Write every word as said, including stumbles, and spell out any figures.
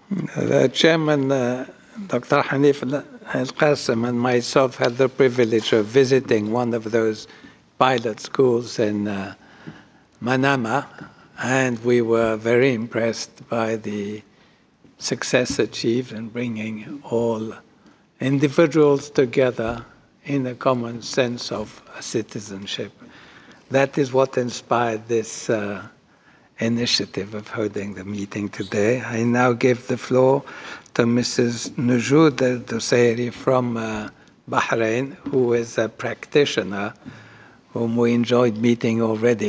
The chairman, uh, Doctor Hanif Al-Qasim, and myself had the privilege of visiting one of those pilot schools in uh, Manama, and we were very impressed by the success achieved in bringing all individuals together in a common sense of citizenship. That is what inspired this uh, initiative of holding the meeting today. I now give the floor to Missus Nujoud Al-Dusayri from uh, Bahrain, who is a practitioner whom we enjoyed meeting already